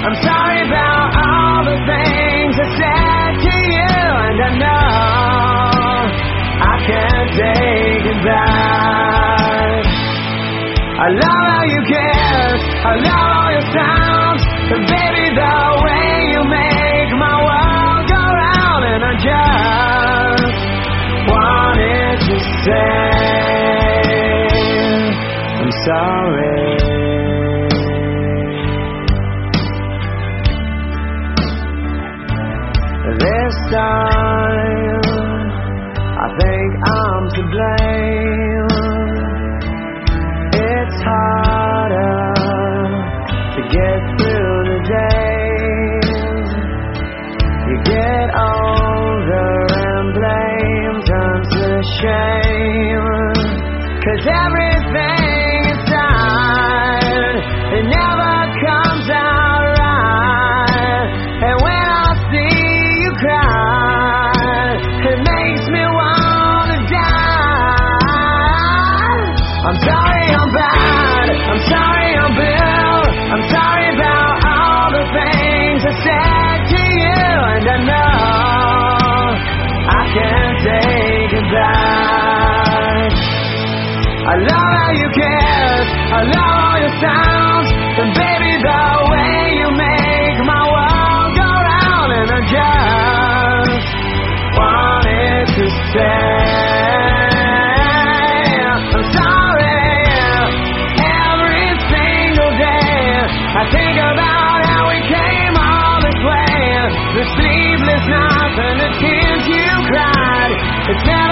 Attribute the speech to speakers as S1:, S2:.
S1: I'm sorry about all the things I said to you, and I know I can't take it back. I love how you kiss, I love all your sounds, and baby, the way you make my world go round. And I just wanted to say I'm sorry. This time I think I'm to blame. It's harder to get through the day. You get older and blame turns to shame. 'Cause everything inside, it never comes out right. And when I see you cry, it makes me wanna die. I'm sorry I'm bad, I'm sorry I'm blue, I'm sorry about all the things I said to you, and I know I can't take it back. I love how you kiss, I love all your sounds, and baby, the way you make my world go round. And I just wanted to say I'm sorry. Every single day I think about how we came all this way, the sleepless nights and the tears you cried. It's never